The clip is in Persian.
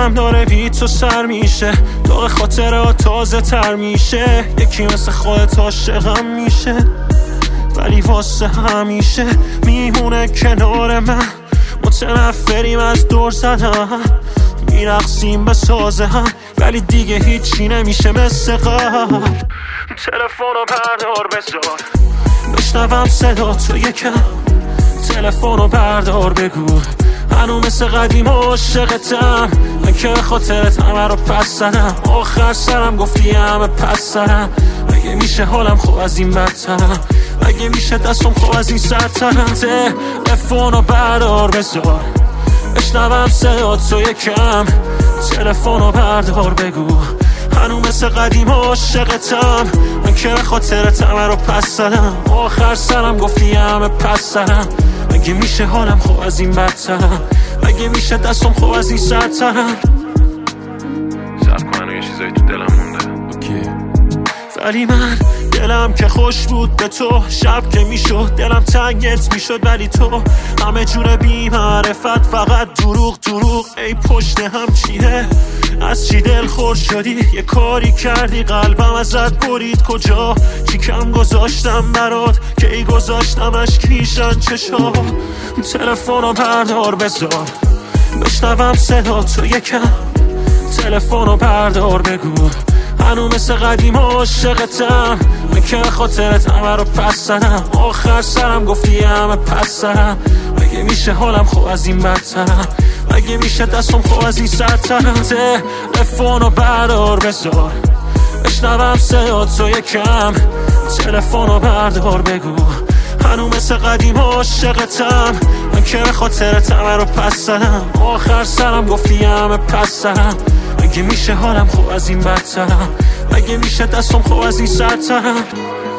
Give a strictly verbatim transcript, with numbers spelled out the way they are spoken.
دلم داره بی تو سر میشه، دور خاطره تازه تر میشه. یکی مثل خودت عاشقم میشه، ولی واسه همیشه میمونه کنار من. متنفریم از دور زدن، میرقصیم به سازه هم، ولی دیگه هیچی نمیشه مثل قبل. تلفنو بردار بذار بشنوم صدا تو یکم، تلفنو بردار بگو هنو مثل قدیم عاشقتم. من که خاطرت همه رو پس زدم، آخر سرم گفتی همه پس سرم. اگه میشه حالم خوب از این بدترم، اگه میشه دستم خوب از این سرترم. تلفنو بردار بذار بشنوم صدا تو یکم، تلفنو بردار بگو هنو مثل قدیم عاشقتم. من که خاطرت همه رو پس زدم، آخر سرم گفتی همه پس سرم. اگه میشه حالم خوب از این بدترم، اگه میشه دستم خوب از این سرترم. صبر کن و یه چیزایی تو دلم مونده. اوکی. ولی من دلم که خوش بود به تو، شب که میشد دلم تنگت میشد، ولی تو همه جور بی معرفت، فقط دروغ دروغ. ای پشت هم چیه، از چی دل خور شدی؟ یه کاری کردی قلبم ازت برید. کجا چی کم گذاشتم برات که ای گذاشتمش کیشن چشا. تلفنو بردار بذار بشنوم صدا تو یکم، تلفنو بردار بگو هنو مثل قدیم عاشقتم. من که خاطرت همه رو پس زدم، آخر سرم گفتی همه پس سرم. اگه میشه حالم خوب از این بدترم، اگه میشه دستم خوب از این سرترم. تلفنو بردار بذار بشنوم صدا تو یکم، تلفنو بردار بگو هنو مثل قدیم عاشقتم. من که خاطرت همه رو پس زدم، آخر سرم گفتی همه پس سرم. اگه میشه حالم خوب از این بدترم، اگه میشه دستم خوب از این سرترم.